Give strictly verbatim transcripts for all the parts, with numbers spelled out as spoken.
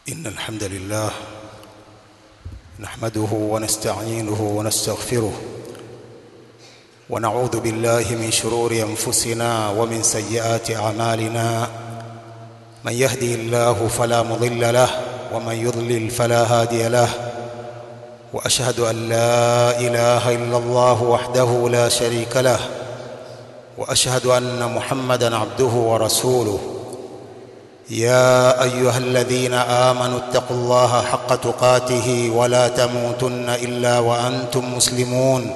إن الحمد لله نحمده ونستعينه ونستغفره ونعوذ بالله من شرور أنفسنا ومن سيئات أعمالنا من يهدي الله فلا مضل له ومن يضلل فلا هادي له وأشهد أن لا إله إلا الله وحده لا شريك له وأشهد أن محمدًا عبده ورسوله يا أيها الذين آمنوا اتقوا الله حق تقاته ولا تموتن إلا وأنتم مسلمون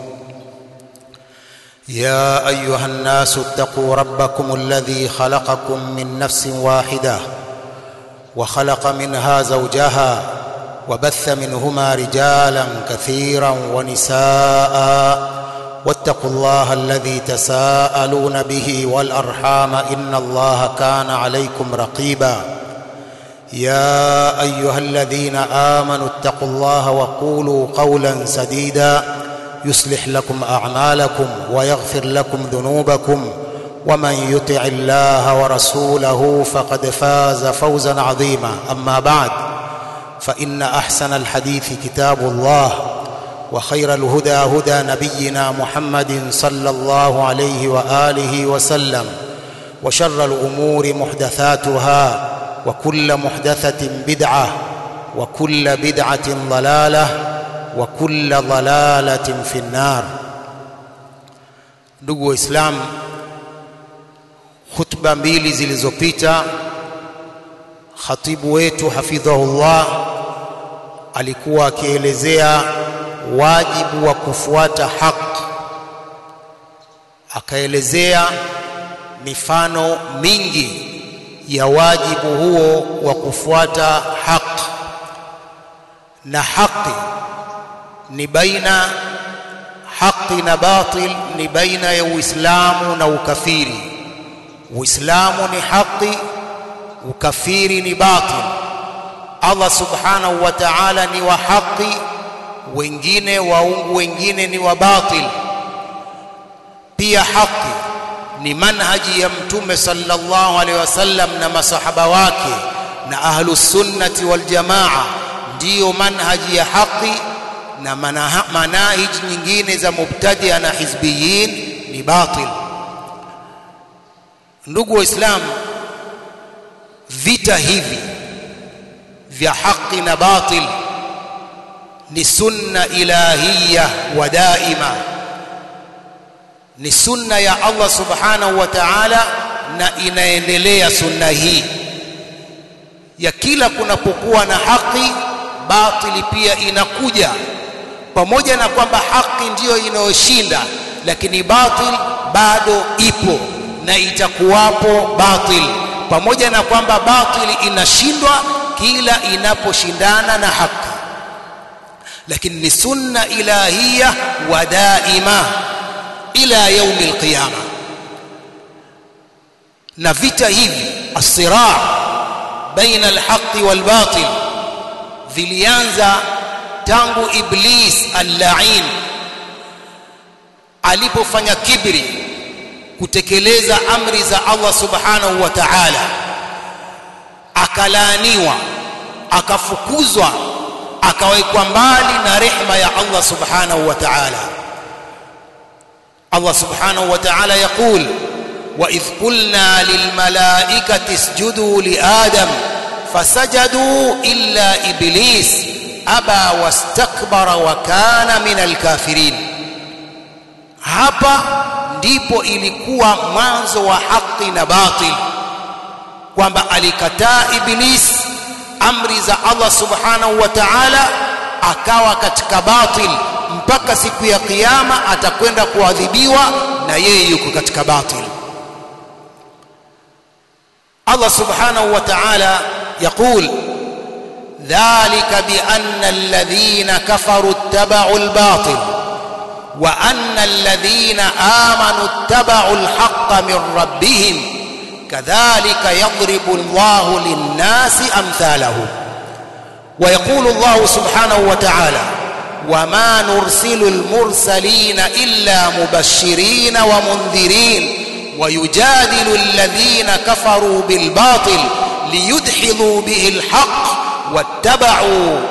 يا أيها الناس اتقوا ربكم الذي خلقكم من نفس واحدة وخلق منها زوجها وبث منهما رجالا كثيرا ونساء واتقوا الله الذي تساءلون به والأرحام إن الله كان عليكم رقيبا يا أيها الذين آمنوا اتقوا الله وقولوا قولا سديدا يصلح لكم أعمالكم ويغفر لكم ذنوبكم ومن يطع الله ورسوله فقد فاز فوزا عظيما أما بعد فإن أحسن الحديث كتاب الله وخير الهدى هدى نبينا محمد صلى الله عليه وآله وسلم وشر الأمور محدثاتها وكل محدثة بدعة وكل بدعة ضلالة وكل ضلالة في النار. Ndugu Waislamu, khutba mbili zilizopita khatibu wetu hafidhahullah alikuwa akielezea wajibu wa kufuata haki, akaelezea mifano mingi ya wajibu huo wa kufuata haki. Na haki ni baina haki na batil, ni baina ya Uislamu na ukafiri. Uislamu ni haki, ukafiri ni batil. Allah subhanahu wa ta'ala ni wa haki, wengine waungu wengine ni wa batil. Pia haki ni manhaji ya Mtume sallallahu alaihi wasallam na masahaba wake na ahlus sunnati wal jamaa, ndiyo manhaji ya haki, na manahij nyingine za mubtadi'a na hizbiyin ni batil. Ndugu Waislamu, vita hivi vya haki na batil ni sunna ilahiyya wa daima, ni sunna ya Allah subhanahu wa ta'ala, na inaendelea sunna hii ya kila kunapokuwa na haki, batili pia inakuja. Pamoja na kwamba haki ndiyo inayoshinda, lakini batil bado ipo na itakuwapo batil, pamoja na kwamba batili inashindwa kila inaposhindana na haki. Lakini ni sunna ilahiyya wa daima ila yaumil qiyama. Na vita hivi as-siraa baina al-haqqi wal-batil vilianza tangu Iblis al-la'in alipofanya kibri kutekeleza amri za Allah subhanahu wa ta'ala, akalaaniwa, akafukuzwa, akawekwa mbali na rehema ya Allah subhanahu wa ta'ala. Allah subhanahu wa ta'ala yaqul: wa idh qulna lil malaikati isjudu li adam fasajadu illa iblis aba wastakbara wa kana minal kafirin. Hapa ndipo ilikuwa mwanzo wa haki na batil, kwamba alikataa Iblis amri za Allah subhanahu wa ta'ala, akawa katika batil mpaka siku ya kiyama atakwenda kuadhibiwa na yeye yuko katika batil. Allah subhanahu wa ta'ala yaqul: dhalika bi anna alladhina kafaru ittaba'u al-batil wa anna alladhina amanu ittaba'u al-haqqa min rabbihim kadhalika yadribu Allahu lin-nasi amthalahum. Wa yaqulu Allahu subhanahu wa ta'ala: وما نرسل المرسلين إلا مبشرين ومنذرين ويجادل الذين كفروا بالباطل ليدحضوا به الحق wattaba'u,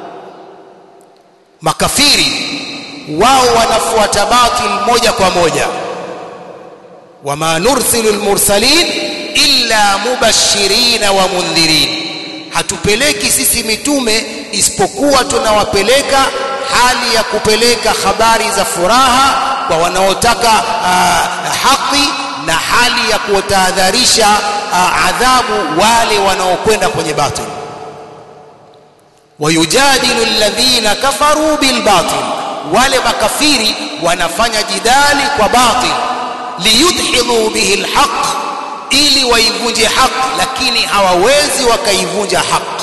makafiri wao wanafuata batil moja kwa moja. Wama nursilu almursalin illa mubashirin wa mundhirin, hatupeleki sisi mitume isipokuwa tunawapeleka hali ya kupeleka habari za furaha kwa wanaotaka uh, haki, na hali ya kuwatahadharisha uh, adhabu wale wanaokwenda kwenye batil. Wayujadilu alladhina kafaru bilbatil, wale makafiri wanafanya jidali kwa batil, liyudhilu bihi alhaq, ili waivunje haki, lakini hawawezi wakaivunja haki.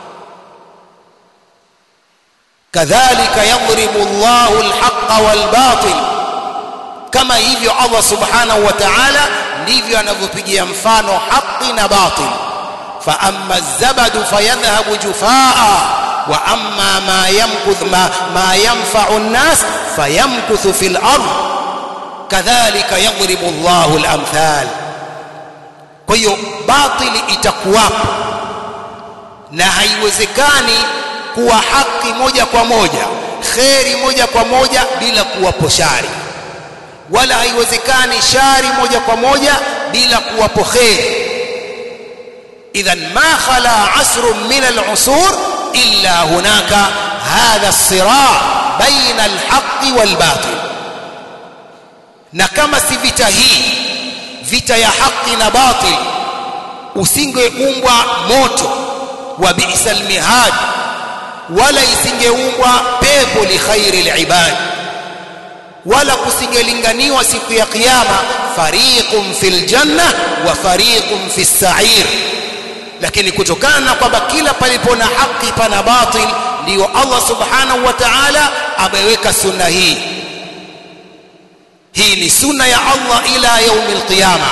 Kadhalika yadhribu Allahu alhaqqa walbatil, kama hivyo Allah subhanahu wa ta'ala ndivyo anavyopigia mfano haki na batil. Fa amma az-zabadu fayadhhabu jufaa wa amma ma yamkuth ma, ma yanfa'u an-nas fayamkuthu fil ard kadhalika yadhribu Allahu al-amthal. Kwa hiyo batili itakuwapo, na haiwezekani kuwa haki moja kwa moja, khairi moja kwa moja bila kuwapo shari, wala haiwezekani shari moja kwa moja bila kuwapo khairi. Idhan ma khala asrun min al-usur illa hunaka hadha as-sira' baina al-haqqi wal-batil. Na kama si vita hii, vita ya haki na batil, usingeumbwa moto wa bi'sal mihad, wala isingeumbwa pepo li khairi al-ibad, wala kusingelinganiwa siku ya kiyama fariqun fil janna wa fariqun fis sa'ir. Lakini kutokana na kwamba kila palipo na haki pana batil, ndio Allah subhanahu wa ta'ala ameweka sunna hii. Hii ni sunna ya Allah ila yaum al-qiyama.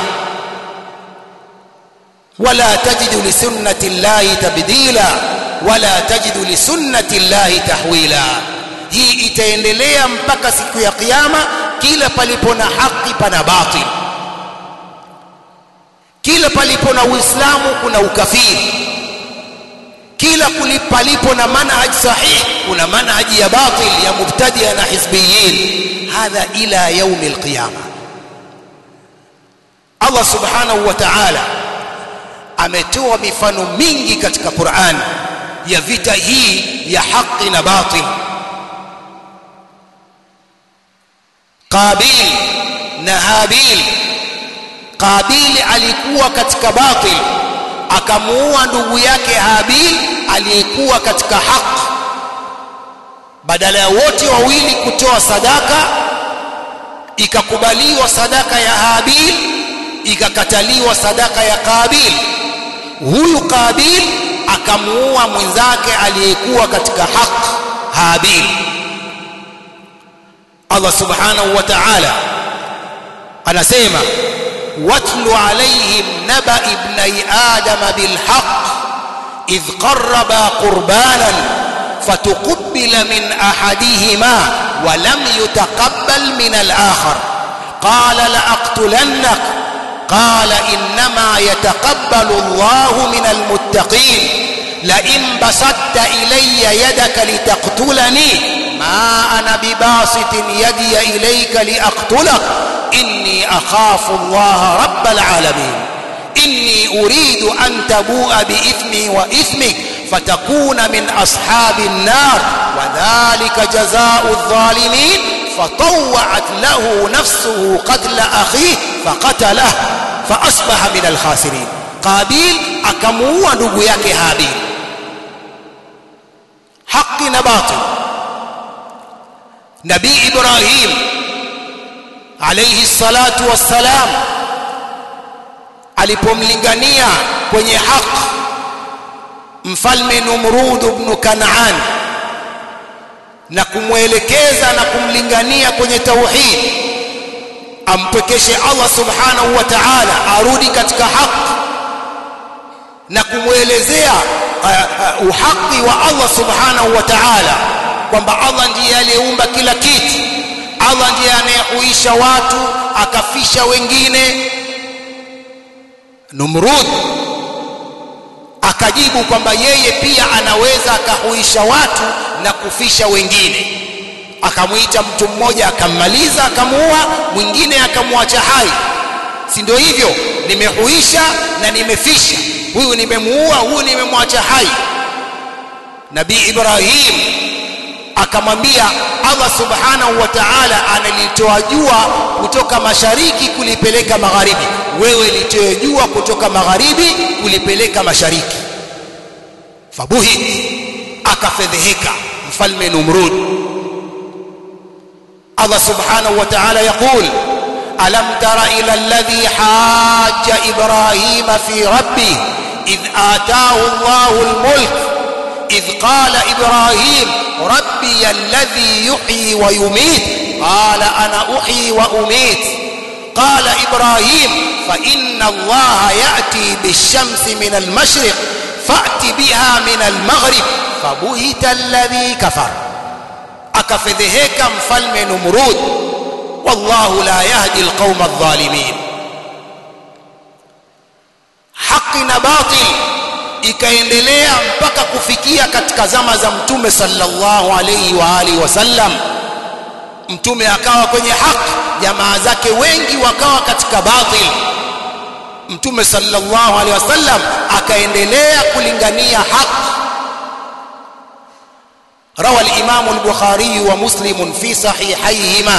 Wala tajidu li sunnati llahi tabdila wala tajidu li sunnati llahi tahwila. Hii itaendelea mpaka siku ya kiyama. Kila palipo na haki pana batil, kila palipo na Uislamu kuna ukafiri, kila palipo na manhaj sahih kuna manhaji ya batil ya mubtadia na hizbiyin. Hadha ila yaum alqiyama. Allah subhanahu wa ta'ala ametoa mifano mingi katika Qur'an ya vita hii ya haki na batil. Qabil na Habil. Qabil alikuwa katika batil, akamuua ndugu yake Habil aliyekuwa katika haki. Badala ya wote wawili kutoa sadaka, ikakubaliwa sadaka ya Habil, ikakataliwa sadaka ya Qabil. Huyu Qabil akamuua mwenzake aliyekuwa katika haki, Habil. Allah subhanahu wa ta'ala anasema watlu alayhim naba ibni adam bilhaq idh qarraba qurbanan fatuqbila min ahadihima wa lam yutaqabbal min al-akhar qala la aqtulannak qala innama yataqabbalu Allahu min al-muttaqin la in basatta ilayya yadaka litaqtulani ما أنا بباسط يدي إليك لأقتلك إني أخاف الله رب العالمين إني أريد أن تبوء بإثمي وإثمك فتكون من أصحاب النار وذلك جزاء الظالمين فطوعت له نفسه قتل أخيه فقتله فأصبح من الخاسرين. قابيل أكموا ndugu yake Habil. Haki na batil. Nabii Ibrahim alayhi salatu wassalam alipomlingania kwenye haki mfalme Numrud ibn Kanaan na kumwelekeza na kumlingania kwenye tauhid, ampekeshe Allah subhanahu wa ta'ala, arudi katika haki, na kumwelezea uh, uh, uhaki wa Allah subhanahu wa ta'ala, kwamba Allah ndiye aliyeumba kila kitu, Allah ndiye anayehuisha watu akafisha wengine. Numrud akajibu kwamba yeye pia anaweza akahuisha watu na kufisha wengine. Akamuita mtu mmoja akammaliza akamuua, mwingine akamwacha hai. Si ndio hivyo? Nimehuisha na nimefisha, huyu nimemuua, huyu nimemwacha hai. Nabii Ibrahim akamwambia Allah subhanahu wa ta'ala analitoa jua kutoka mashariki kulipeleka magharibi, wewe litoe jua kutoka magharibi kulipeleka mashariki. Fabuhi, akafedheheka mfalme Numrud. Allah subhanahu wa ta'ala yaqul alam tara ila alladhi hajja Ibrahima fi rabbih idh ataahu Allahu al-mulk idh qala Ibrahim rabbi alladhi yuhyi wa yumit qala ana uhyi wa umit qala Ibrahim fa inna Allaha ya'ti bish-shamsi min al-mashriq fa'ti biha min al-maghrib fabuhita alladhi kafara. Akafedheheka mfalme Numrud. Wallahu la yahdi alqauma adh-dhalimin. Haki na batil ikaendelea mpaka kufikia katika zama za Mtume sallallahu alayhi wa alihi wasallam. Mtume akawa kwenye haki, jamaa zake wengi wakawa katika batil. Mtume sallallahu alayhi wasallam akaendelea kulingania haki. روى الإمام البخاري ومسلم في صحيحيهما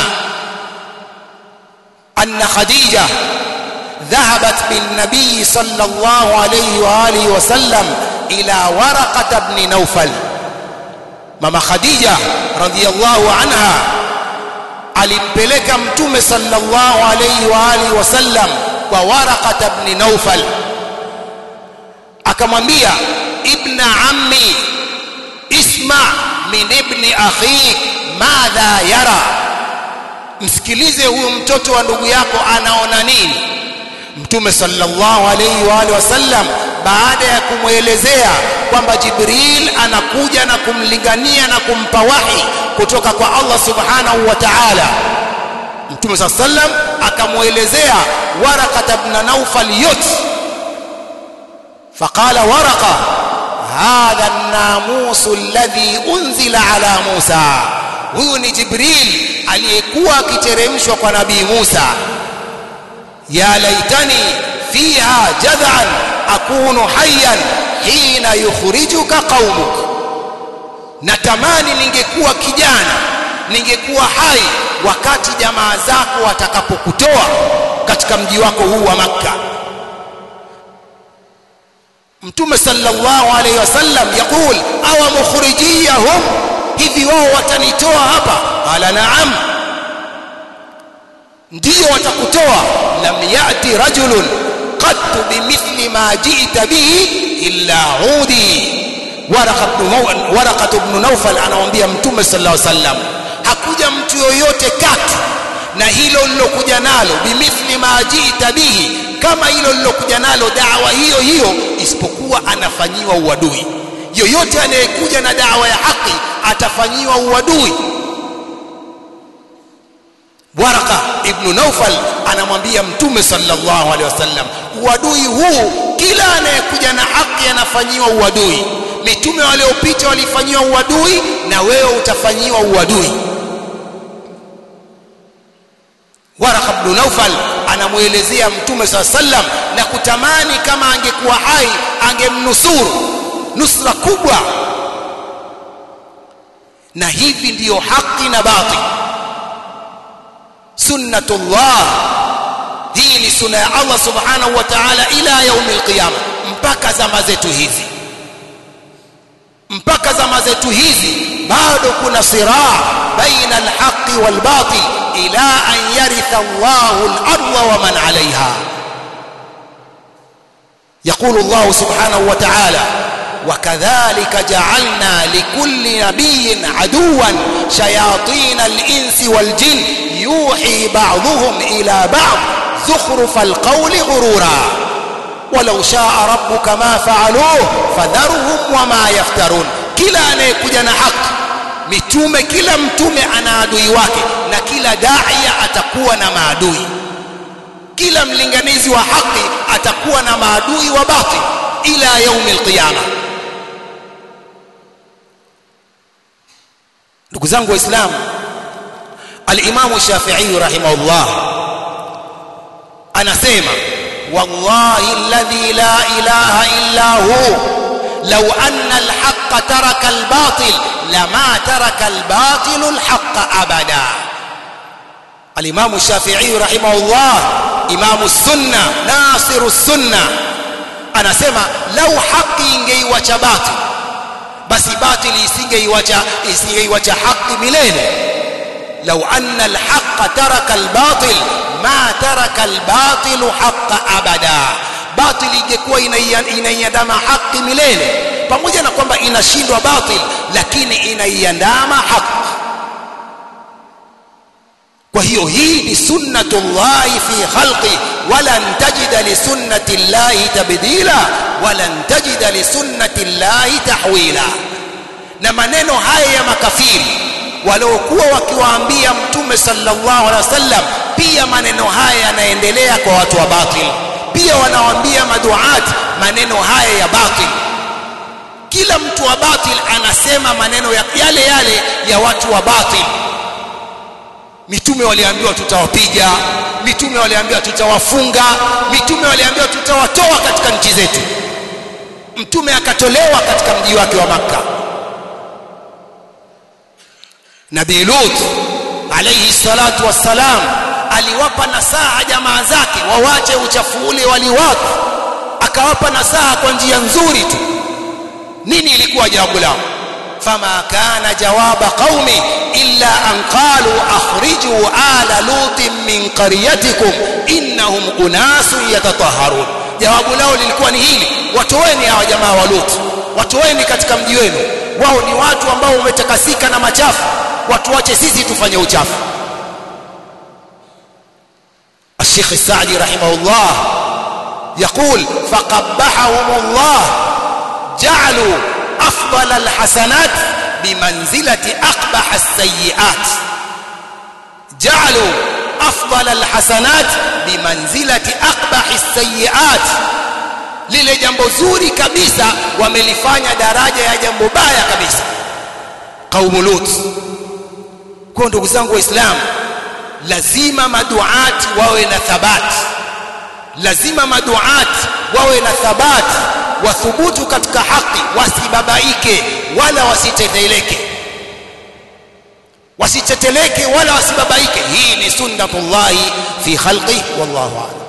أن خديجة ذهبت بالنبي صلى الله عليه وآله وسلم إلى ورقة بن نوفل. ماما خديجة رضي الله عنها alimpeleka Mtume sallallahu alayhi wa alihi wasallam kwa Waraqat ibn Nawfal, akamwambia ibn ammi isma min ibni akhik madha yara, msikilize huyu mtoto wa ndugu yako anaona nini. Mtume sallallahu alayhi wa alihi wasallam baada ya kumuelezea kwamba Jibril anakuja na kumlingania na kumpa wahi kutoka kwa Allah subhanahu wa ta'ala, Mtume sallallahu alayhi wasallam akamuelezea Waraqat ibn Nawfal yote. Faqala Waraqa hadha an-namus alladhi unzila ala Musa, huyu ni Jibril aliyekuwa akiteremshwa kwa nabii Musa. Ya laitani fiha jad'an akunu hayyan hina yukhrijuka qaumuk, natamani ningekuwa kijana, ningekuwa hai wakati jamaa zako watakapokutoa katika mji wako huu wa Makka. Mtume sallallahu alayhi wasallam yakul awa mukhrijiyahum, hivi wao watanitoa hapa? Qala na'am, ndio watakutoa. Lam ya'ti rajulun qad bimithli ma ji'ta bihi illa udi. Waraqat ibn Nawfal anamwambia Mtume sallallahu alayhi wasallam, hakuja mtu yoyote kati na hilo lilokuja nalo, bimithli ma ji'ta bihi, kama hilo lilokuja nalo da'wa hiyo hiyo, isipokuwa anafanyiwa uadui. Yoyote anayekuja na da'wa ya haki atafanyiwa uadui. Waraqa ibn Nawfal anamwambia Mtume sallallahu alaihi wasallam, uadui huu kila anayekuja na haki anafanyiwa uadui. Mitume waliopita walifanyiwa uadui, na wewe utafanyiwa uadui. Waraqa ibn Nawfal anamuelezea Mtume sallallahu alaihi wasallam na kutamani kama angekuwa hai angemnusuru nusra kubwa. Na hivi ndiyo haki na batil, sunnatullah. Hii ni sunna ya Allah subhanahu wa ta'ala ila yaum alqiyama, mpaka zama zetu hizi. Mpaka zama zetu hizi bado kuna siraa baina alhaqi walbatil ila an yaritha Allahu al-ardha wa man 'alayha. يقول الله سبحانه وتعالى وكذلك جعلنا لكل نبي عدوا شياطين الإنس والجن يوحي بعضهم إلى بعض زخرف القول غرورا ولو شاء ربك ما فعلوه فذرهم وما يفترون. kila anayekuja na haki, mitume, kila mtume ana adui wake, na kila daia atakuwa na maadui. Kila mlinganizi wa haki atakuwa na maadui wa batil. ila yaum alqiyama. Ndugu zangu Waislamu, al-Imam Shafi'i rahimahullah anasema wallahi alladhi la ilaha illa hu law anna al-haqqa taraka al-batil lama taraka al-batil al-haqqa abada. Al-Imam Shafi'i rahimahullah, imamu sunna, nasiru sunna, anasema lau haki ingeiwacha batil, basi batili isingeiwacha isingeiwacha haki milele. لو أن الحق ترك الباطل ما ترك الباطل حق أبدا. باطل ingekuwa inaiandama haki milele, pamoja na kwamba inashindwa batil, lakini inaiandama haki. Kwa hiyo hii ni sunnatullahi fi khalqi, walan tajida li sunnati llahi tabdila walan tajida li sunnati llahi tahwila. Na maneno haya ya makafiri waliokuwa wakiwaambia Mtume sallallahu alaihi wasallam, pia maneno haya yanaendelea kwa watu wa batil. Pia wanawaambia maduat maneno haya ya batil. Kila mtu wa batil anasema maneno ya yale yale ya watu wa batil. Mitume waliambiwa tutawapiga, mitume waliambiwa tutawafunga, mitume waliambiwa tutawatoa katika nchi zetu. Mtume akatolewa katika mji wake wa Makka. Nabii Lut alayhi salatu wassalam aliwapa nasaha jamaa zake wawache uchafu ule waliwaka, akawapa nasaha kwa njia nzuri tu. Nini ilikuwa jawabu lao? Fama kana jawaba qaumi illa an qalu akhriju ala lutin min qaryatikum innahum unasun yatatahharun. Jawabu lao lilikuwa ni hili: watoeni hawa jamaa wa Lut, watoeni katika mji wenu, wao ni watu ambao umetakasika na machafu, watu wache sisi tufanye uchafu. الشيخ السعدي رحمه الله يقول فقبحهم الله جعلوا أفضل الحسنات بمنزلة أقبح السيئات. جعلوا أفضل الحسنات بمنزلة أقبح السيئات. lile jambo zuri kabisa wamelifanya daraja ya jambo baya kabisa. Qaumu Lut. Kwa ndugu zangu Waislamu, lazima maduati wawe na thabati, lazima maduati wawe na thabati, wathubutu katika haki, wasibabaike wala wasiteteleke, wasiteteleke wala wasibabaike. Hii ni sunnatullahi fi khalqi, wallahu a'lam.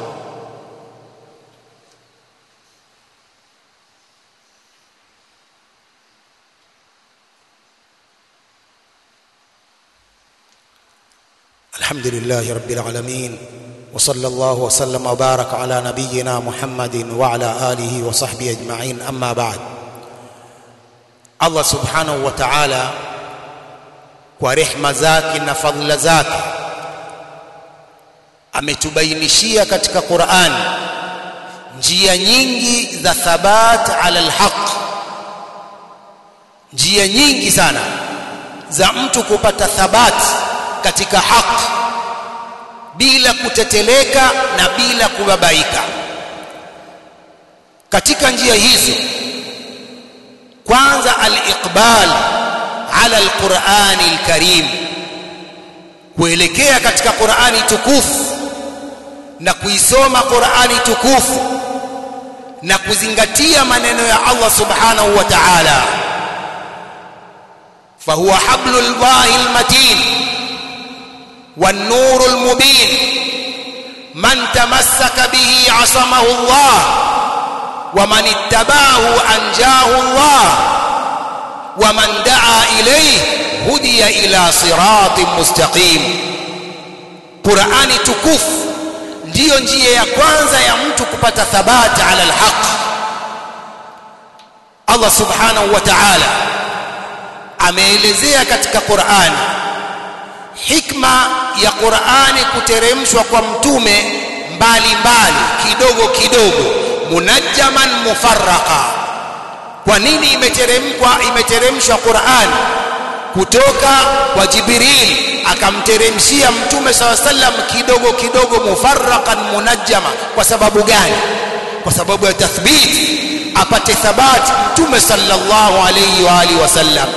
الحمد لله رب العالمين، وصلى الله وسلم وبارك على نبينا محمد وعلى آله وصحبه أجمعين. أما بعد، الله سبحانه وتعالى kwa rehema zake na fadhila zake ametubainishia katika Qur'an njia nyingi za thabat ala alhaq, njia nyingi sana za mtu kupata thabati katika haki bila kuteteleka na bila kubabaika. Katika njia hizo, kwanza al-iqbal ala al-Qur'an al-Karim, kuelekea katika Qur'ani tukufu na kuisoma Qur'ani tukufu na kuzingatia maneno ya Allah subhanahu wa ta'ala. fahuwa hablul wahil matin والنور المبين من تمسك به عصمه الله ومن اتبعه أنجاه الله ومن دعا إليه هدي إلى صراط مستقيم. قرآن تكف ndiyo njia ya kwanza ya mtu kupata thabati ala alhaq. Allah subhanahu wa ta'ala ameelezea katika Qur'an hikma ya Qur'ani kuteremshwa kwa mtume mbali mbali, kidogo kidogo, munajjaman mufarraqa. Kwa nini imeteremkwa imeteremshwa Qur'an kutoka kwa Jibril akamteremshia mtume sallallahu alaihi wasallam kidogo kidogo, mufarraqan munajjama? Kwa sababu gani? Kwa sababu ya tathbiti. apate thabati mtume sallallahu alayhi wa alihi wasallam.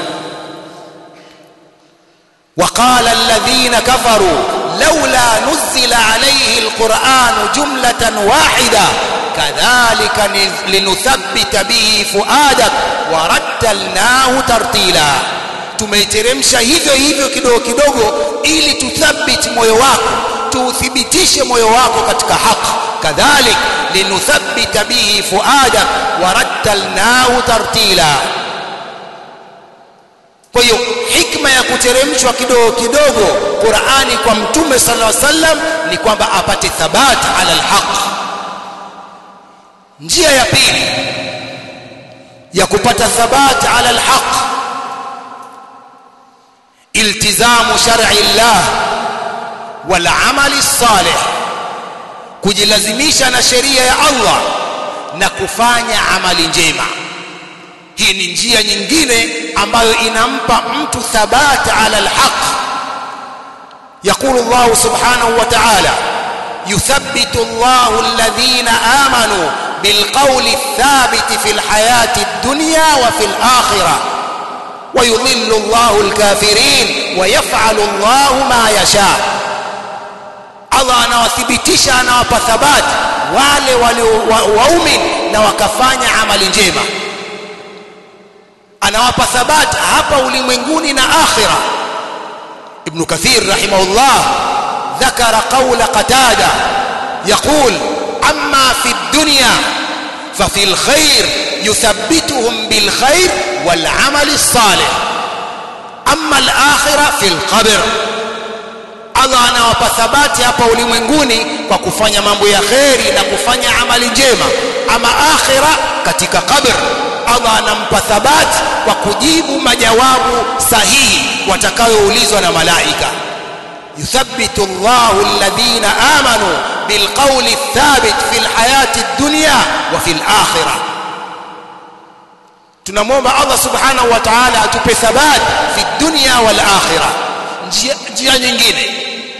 وقال الذين كفروا لولا نزل عليه القرآن جملة واحدة كذلك لنثبت به فؤادك ورتلناه ترتيلا. Tumeiteremsha hivyo hivyo kidogo kidogo ili tuthabiti moyo wako, tuuthibitishe moyo wako katika haki. Kadhalik linuthabbita bihi fuadak warattalnahu tartila. Kwa hiyo hikma ya kuteremshwa kidogo kidogo Qur'ani kwa mtume sallallahu alaihi wasallam ni kwamba apate thabati ala alhaq. Njia ya pili ya kupata thabati ala alhaq, iltizamu shar'i Allah wal amali salih, kujilazimisha na sheria ya Allah na kufanya amali njema. Hii ni njia nyingine ambayo inampa mtu thabati ala alhaq. يقول الله سبحانه وتعالى يثبت الله الذين آمنوا بالقول الثابت في الحياة الدنيا وفي الآخرة ويضل الله الكافرين ويفعل الله ما يشاء. Allah anawathibitisha, anawapa thabati wale waliowaamini na wakafanya amali njema, anawapa thabati hapa ulimwenguni na akhira. Ibn Kathir rahimahullah ذكر قول قتادة يقول أما في الدنيا ففي الخير يثبتهم بالخير والعمل الصالح، أما الآخرة في القبر. Allah anawapa thabati hapa ulimwenguni kwa kufanya mambo ya kheri na kufanya amali njema, ama akhira katika qabr Allah anampa thabati kwa kujibu majawabu sahihi watakayoulizwa na malaika. Yuthabbitu Allahu alladhina amanu bilqawli thabit fil hayati dunya wa fil akhirah. Tunamwomba Allah subhanahu wa ta'ala atupe thabati fi dunya wal akhirah. Njia nyingine,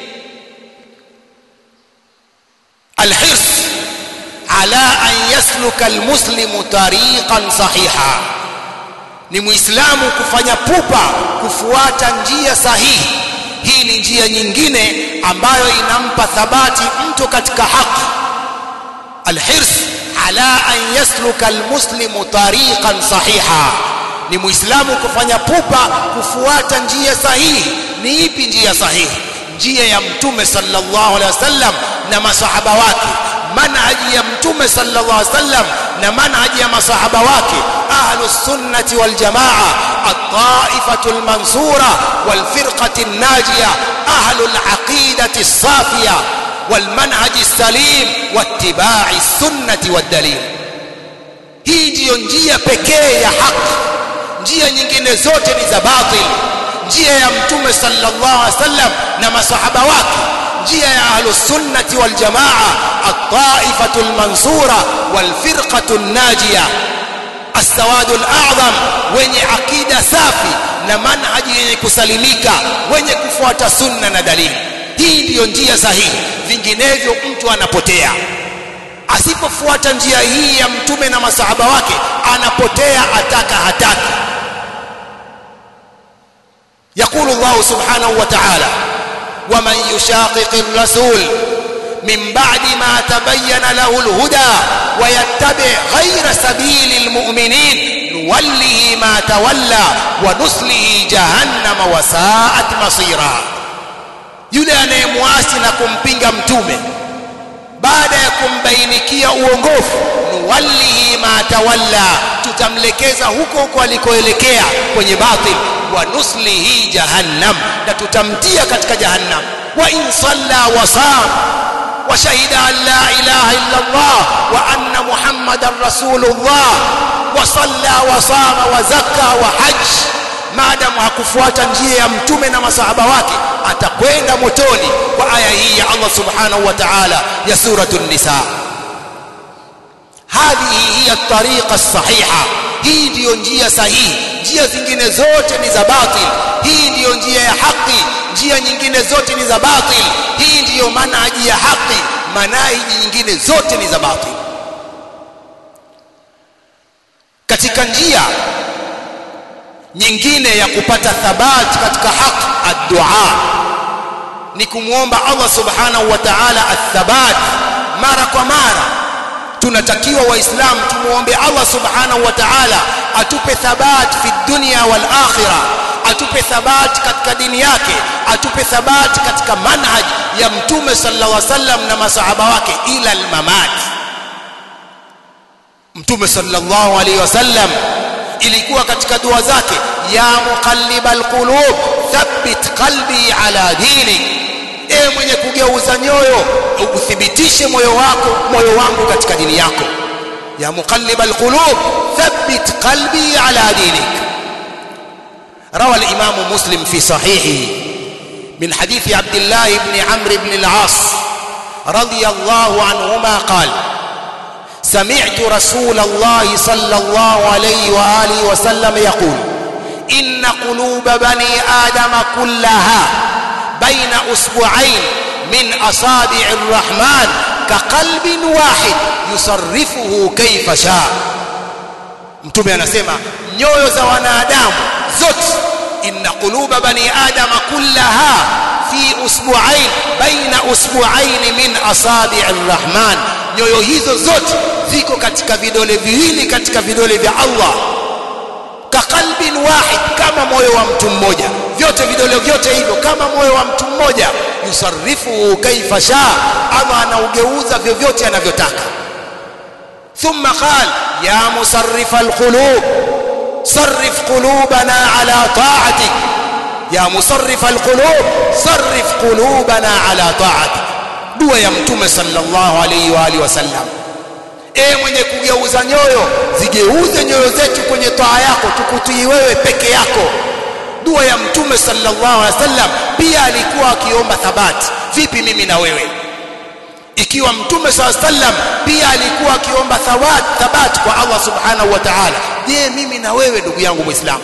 الحرص على أن يسلك المسلم طريقا صحيحا. ni muislamu kufanya pupa kufuata njia sahihi. Hii ni njia nyingine ambayo inampa thabati mtu katika haki. الحرص على أن يسلك المسلم طريقا صحيحا, ni muislamu kufanya pupa kufuata njia sahihi. Ni ipi njia sahihi? Njia ya mtume sallallahu alaihi wasallam na masahaba wake, manhaji ya mtume sallallahu alaihi wasallam na manhaji ya masahaba wake, ahlus sunnati wal jamaa, at-ta'ifatul mansura wal firqatin najia, ahlul aqidati as-safiya wal manhaji as-salim wattiba'i sunnati wad dalil. Hii ndiyo njia pekee ya haki, njia nyingine zote ni za batil. Njia ya mtume sallallahu alaihi wasallam na masahaba wake, njia ya ahlus sunnati wal jamaa, at-ta'ifatul mansura wal firqatun najia, as-sawadul a'zam, wenye akida safi na manhaji yenye kusalimika, wenye kufuata sunna na dalili. Hii ndiyo njia sahihi, vinginevyo mtu anapotea. Asipofuata njia hii ya mtume na masahaba wake anapotea, ataka hataki. يقول الله سبحانه وتعالى ومن يشاقق الرسول من بعد ما تبين له الهدى ويتبع غير سبيل المؤمنين نوله ما تولى ونصله جهنم وساءت مصيرا. yule anayemwasi na kumpinga mtume baada ya kumbainikia uongofu, nuwallihi ma tawalla, tutamlekeza huko huko alikoelekea kwenye batil, wa nuslihi jahannam, na tutamtia katika jahannam. Wa in salla wa sam wa shahida an la ilaha illa Allah wa anna muhammadar rasulullah wa salla wa sama wa zakka wa hajj, maadamu hakufuata njia ya mtume na masahaba wake atakwenda motoni, kwa aya hii ya Allah subhanahu wa ta'ala ya suratul nisa. Hadhihi hiya at-tariqa as-sahiha, hii ndiyo njia sahihi. Njia zingine zote ni za batil. Hii ndiyo njia ya haki, njia nyingine zote ni za batil. Hii ndiyo manhaji ya haki, manhaji nyingine zote ni za batil. katika njia nyingine ya kupata thabati katika haki ad-du'a ni kumuomba Allah subhanahu wa ta'ala athabat mara kwa mara. Tunatakiwa waislamu tumuombe Allah subhanahu wa ta'ala atupe thabat fi dunya wal akhirah, atupe thabat katika dini yake, atupe thabat katika manhaj ya mtume sallallahu alaihi wasallam na masahaba wake ila al-mamat. Mtume sallallahu alaihi wasallam ilikuwa katika dua zake, ya muqallibal qulub thabbit qalbi ala dinik, e mwenye kugeuza nyoyo uthibitishe moyo wako moyo wangu katika dini yako. Ya muqallibal qulub thabbit qalbi ala dinik. روى الإمام مسلم في صحيحه من حديث عبد الله بن عمرو بن العاص رضي الله عنهما قال: سمعت رسول الله صلى الله عليه وآله وسلم يقول: إن قلوب بني آدم كلها بين أسبوعين من أصابع الرحمن كقلب واحد يصرفه كيف شاء. mtume anasema nyoyo za wanadamu zote, inna quluba bani adama kullaha fi usbu'ain baina usbu'ain min asabi' ar-rahman, nyoyo hizo zote ziko katika vidole viwili katika vidole vya Allah. Ka qalbin wahid, kama moyo wa mtu mmoja, vyote vidole vyote hivyo kama moyo wa mtu mmoja. Yusarrifu kaifa shaa, Allah anaugeuza vyovyote anavyotaka. ثم قال: يا مصرف القلوب صرف قلوبنا على طاعتك. يا مصرف القلوب صرف قلوبنا على طاعتك. dua ya mtume sallallahu alayhi wa alihi wasallam, e mwenye kugeuza nyoyo, zigeuze nyoyo zetu kwenye taa yako, tukutii wewe peke yako. Dua ya mtume sallallahu alayhi wasallam pia alikuwa akiomba thabati. Vipi mimi na wewe? Ikiwa mtume sallallahu alayhi wasallam pia alikuwa akiomba thabat thabat kwa Allah subhanahu wa ta'ala, je, mimi na wewe ndugu yangu Muislamu?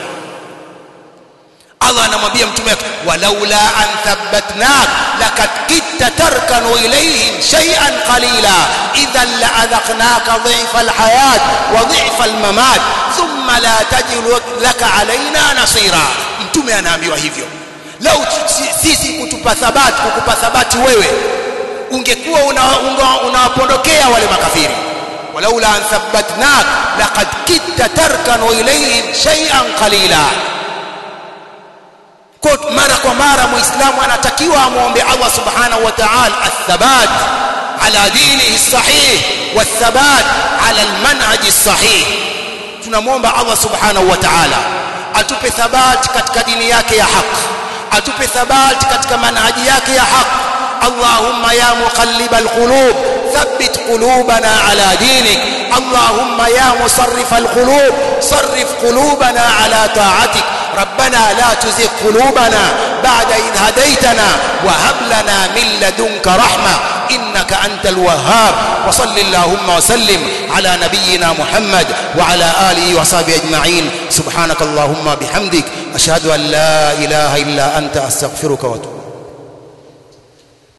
Allah anamwambia mtume wake, walaula an thabbatnak laqad kitta tarkanu ilayhim shay'an qalila idhan la'adhaqnaka dhi'fa alhayat wa dhi'fa almamat thumma la tajidu laka alaina nasira. Mtume anaambiwa hivyo, lau sisi kutupa thabat kukupa thabati wewe, ungekuwa unawapondokea una wale makafiri. walaula an thabbatnak laqad kitta tarkanu ilayhim shay'an qalila. Kwa mara kwa mara muislamu anatakiwa amuombe Allah subhanahu wa ta'ala athabat ala dinihi sahih wathabat ala almanhaj sahih. Tunamuomba Allah subhanahu wa ta'ala atupe thabat katika dini yake ya haki, atupe thabat katika manhaji yake ya haki. اللهم يا مقلب القلوب ثبت قلوبنا على دينك. اللهم يا مصرف القلوب صرف قلوبنا على طاعتك. ربنا لا تزغ قلوبنا بعد إذ هديتنا وهب لنا من لدنك رحمة إنك أنت الوهاب. وصل اللهم وسلم على نبينا محمد وعلى آله وصحبه أجمعين. سبحانك اللهم بحمدك أشهد أن لا إله إلا أنت أستغفرك وأتوب